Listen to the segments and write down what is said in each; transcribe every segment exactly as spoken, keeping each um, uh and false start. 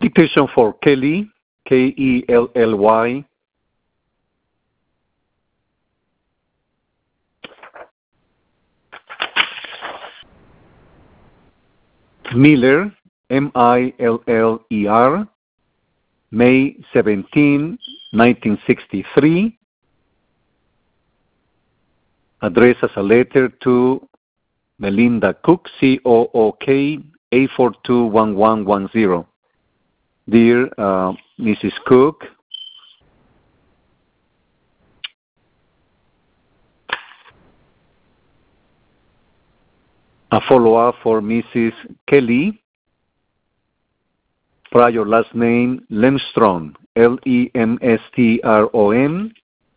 Dictation for Kelly, K E L L Y. Miller, M I L L E R, May seventeenth, nineteen sixty-three. Addressed as a letter to Melinda Cook, C O O K, eight four two one one one zero. Dear uh, Missus Cook, a follow-up for Missus Kelly. Prior last name, Lemstrom, L E M S T R O N.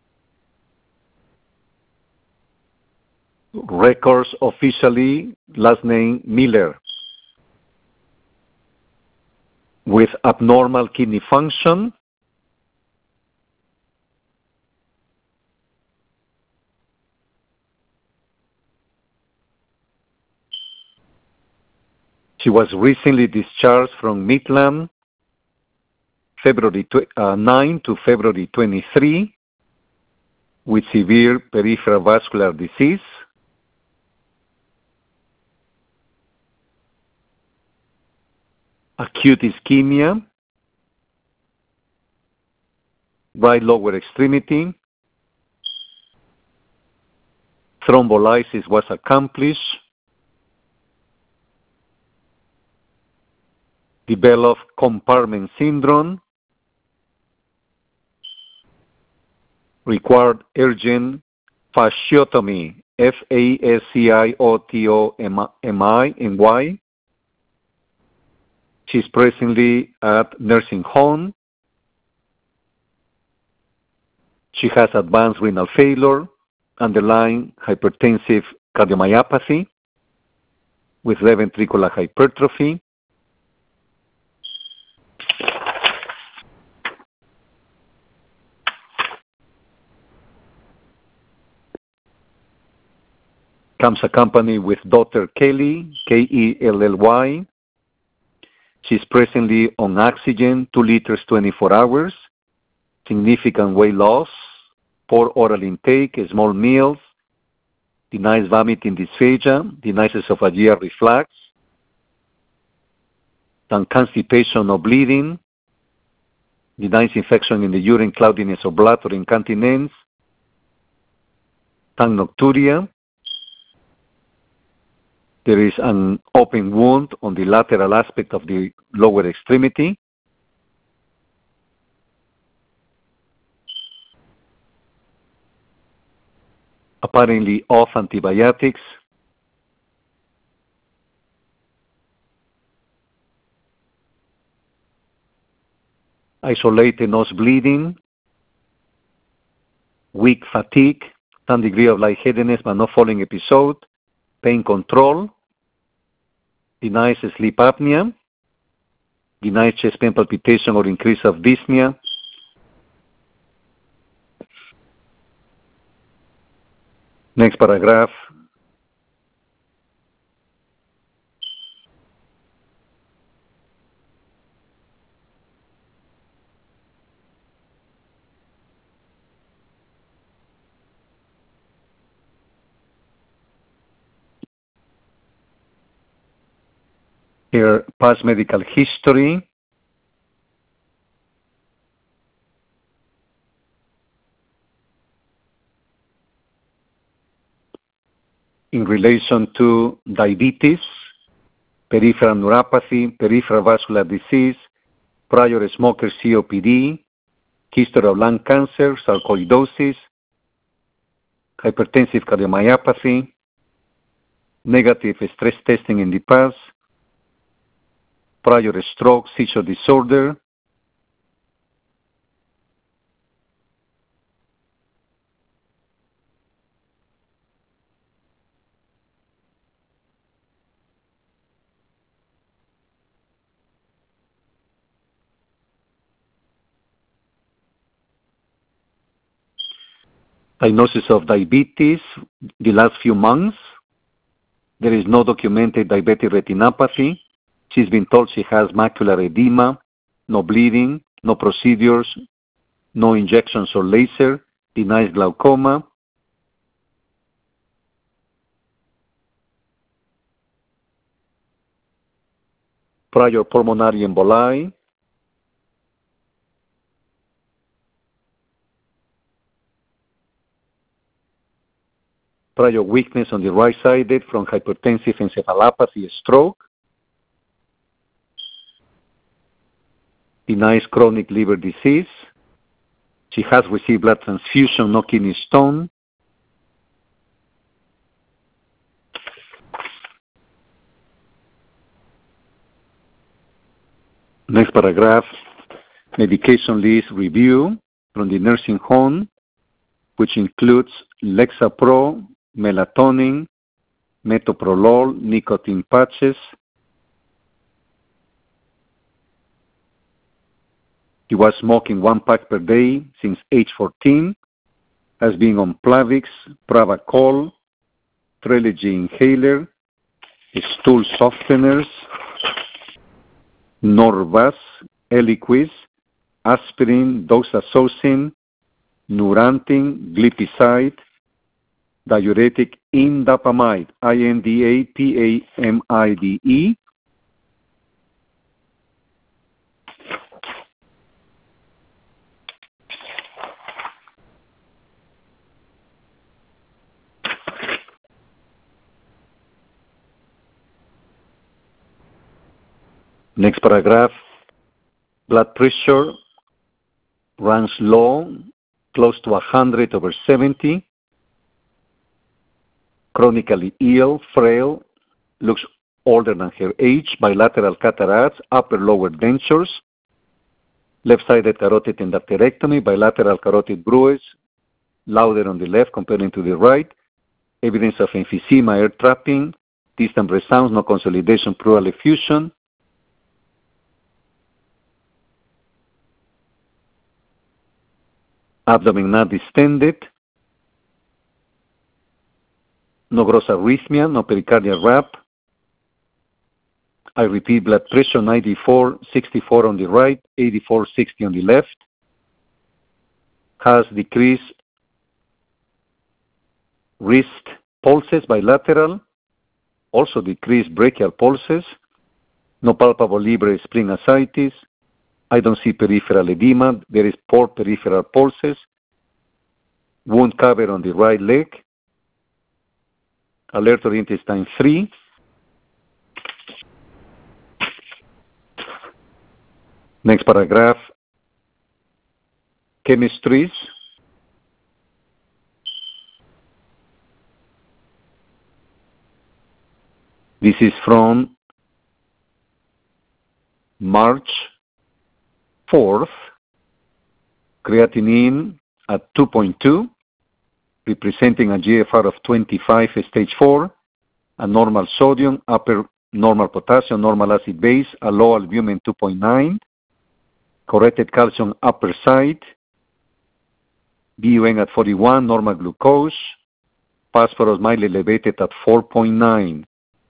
Records officially, last name, Miller. With abnormal kidney function. She was recently discharged from Midland, February ninth to February twenty-third, with severe peripheral vascular disease. Acute ischemia, right lower extremity. Thrombolysis was accomplished. Developed compartment syndrome. Required urgent fasciotomy, F A S C I O T O M I N Y. She's presently at nursing home. She has advanced renal failure, underlying hypertensive cardiomyopathy with left ventricular hypertrophy. Comes accompanied with daughter Kelly, K E L L Y. She's presently on oxygen, two liters, twenty-four hours. Significant weight loss, poor oral intake, small meals, denies vomiting dysphagia, denies esophageal reflux, and constipation or bleeding, denies infection in the urine, cloudiness or blood or incontinence, tongue nocturia. There is an open wound on the lateral aspect of the lower extremity. Apparently off antibiotics. Isolated nose bleeding. Weak fatigue. Some degree of lightheadedness but not falling episode. Pain control. Denies sleep apnea. Denies chest pain palpitation or increase of dyspnea. Next paragraph. Here, past medical history. In relation to diabetes, peripheral neuropathy, peripheral vascular disease, prior smoker C O P D, history of lung cancer, sarcoidosis, hypertensive cardiomyopathy, negative stress testing in the past, prior stroke, seizure disorder, diagnosis of diabetes the last few months. There is no documented diabetic retinopathy. She's been told she has macular edema, no bleeding, no procedures, no injections or laser, denies glaucoma. Prior pulmonary emboli. Prior weakness on the right side from hypertensive encephalopathy, stroke. Denies chronic liver disease. She has received blood transfusion, no kidney stone. Next paragraph, medication list review from the nursing home, which includes Lexapro, melatonin, metoprolol, nicotine patches. He was smoking one pack per day since age fourteen, has been on Plavix, Pravachol, Trelegy inhaler, stool softeners, Norvasc, Eliquis, aspirin, doxazosin, Nurantin, glipizide, diuretic indapamide, I N D A P A M I D E, Next paragraph, blood pressure runs low, close to one hundred over seventy, chronically ill, frail, looks older than her age, bilateral cataracts, upper lower dentures, left-sided carotid endarterectomy, bilateral carotid bruise, louder on the left comparing to the right, evidence of emphysema, air trapping, distant breath sounds, no consolidation, pleural effusion. Abdomen not distended, no gross arrhythmia, no pericardial rap. I repeat, blood pressure ninety-four sixty-four on the right, eighty-four sixty on the left. Has decreased wrist pulses bilateral, also decreased brachial pulses, no palpable libre spring ascites. I don't see peripheral edema. There is poor peripheral pulses. Wound cover on the right leg. Alert or intestine three. Next paragraph. Chemistries. This is from March fourth, creatinine at two point two, representing a G F R of twenty-five, stage four, a normal sodium, upper normal potassium, normal acid base, a low albumin two point nine, corrected calcium upper side, B U N at forty-one, normal glucose, phosphorus mildly elevated at four point nine.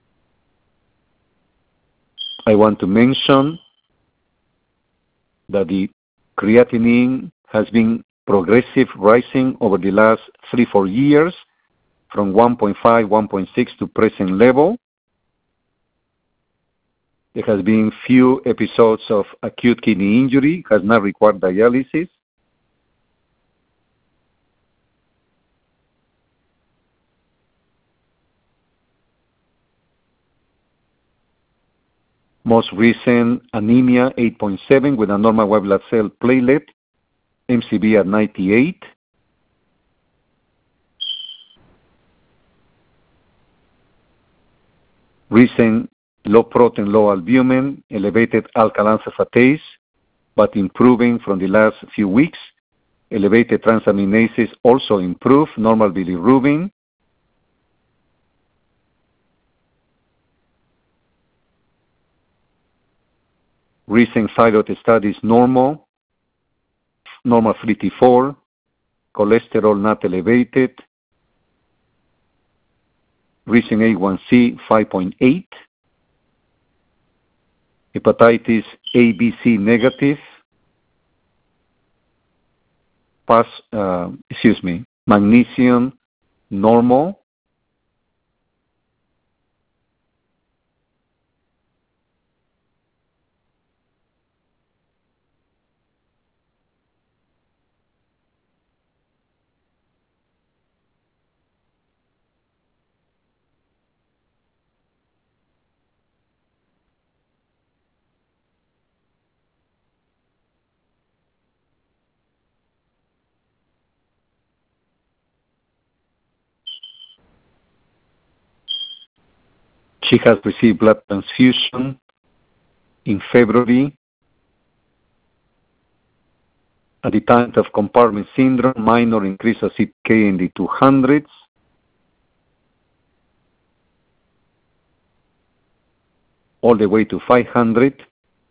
I want to mention that the creatinine has been progressive rising over the last three, four years from one point five, one point six to present level. There has been few episodes of acute kidney injury, has not required dialysis. Most recent anemia eight point seven with a normal white blood cell platelet, M C B at ninety-eight. Recent low protein, low albumin, elevated alkaline phosphatase, but improving from the last few weeks. Elevated transaminases also improved, normal bilirubin. Recent thyroid studies normal, normal free T four, cholesterol not elevated, recent A one C five point eight, hepatitis A B C negative, pass, uh, excuse me, magnesium normal, she has received blood transfusion in February at the time of compartment syndrome, minor increase of C K in the two hundreds, all the way to five hundred.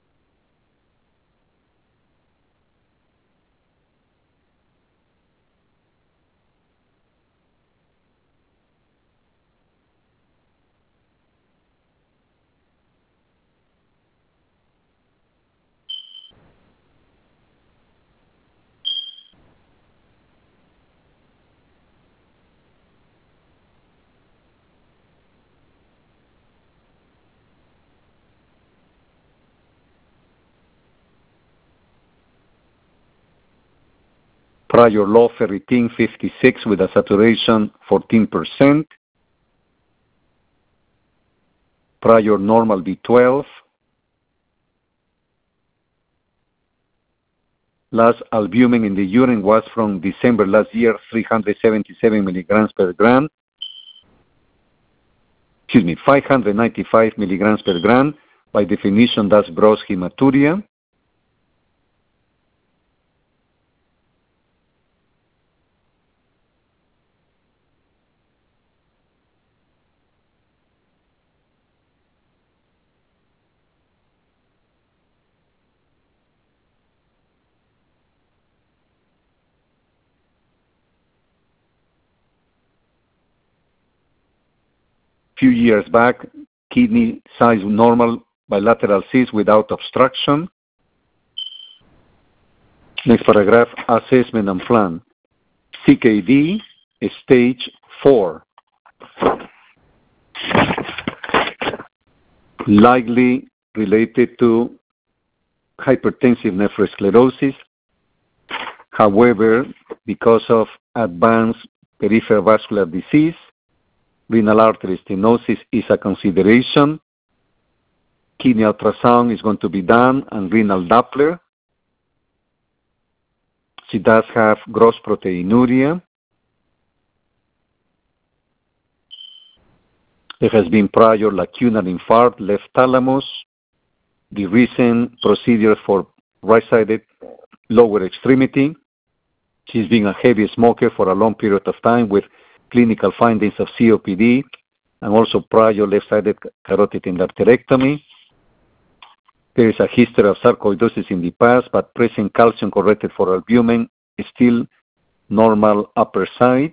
Prior low ferritin fifty-six with a saturation fourteen percent. Prior normal B twelve. Last albumin in the urine was from December last year, three hundred seventy-seven milligrams per gram. Excuse me, five hundred ninety-five milligrams per gram. By definition, that's gross hematuria. Few years back, kidney size normal, bilateral cyst without obstruction. Next paragraph, assessment and plan. C K D, stage four. Likely related to hypertensive nephrosclerosis. However, because of advanced peripheral vascular disease, renal artery stenosis is a consideration. Kidney ultrasound is going to be done and renal Doppler. She does have gross proteinuria. There has been prior lacunar infarct, left thalamus. The recent procedure for right-sided lower extremity. She's been a heavy smoker for a long period of time with clinical findings of C O P D and also prior left-sided carotid endarterectomy. There is a history of sarcoidosis in the past, but present calcium corrected for albumin is still normal upper side.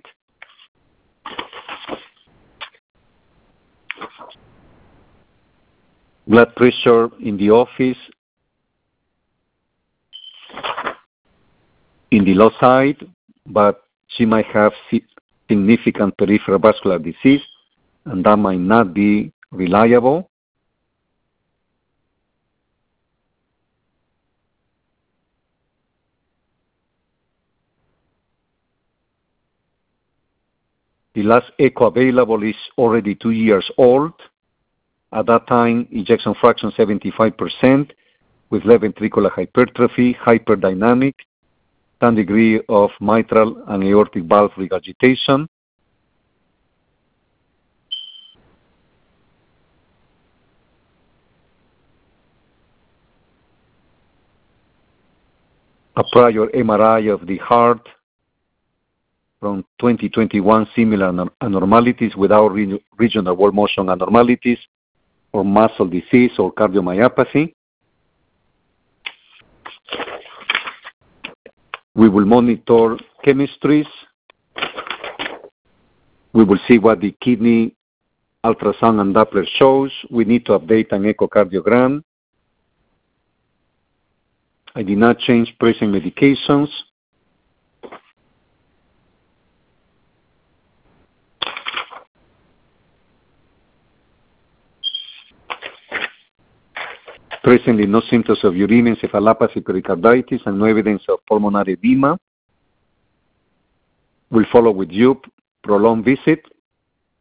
Blood pressure in the office in the low side, but she might have significant peripheral vascular disease, and that might not be reliable. The last echo available is already two years old. At that time, ejection fraction seventy-five percent with left ventricular hypertrophy, hyperdynamic, some degree of mitral and aortic valve regurgitation. A prior M R I of the heart from twenty twenty-one, similar abnormalities without re regional wall motion abnormalities or muscle disease or cardiomyopathy. We will monitor chemistries. We will see what the kidney ultrasound and Doppler shows. We need to update an echocardiogram. I did not change present medications. Presently, no symptoms of uremia, encephalopathy, pericarditis, and no evidence of pulmonary edema. We'll follow with you, prolonged visit.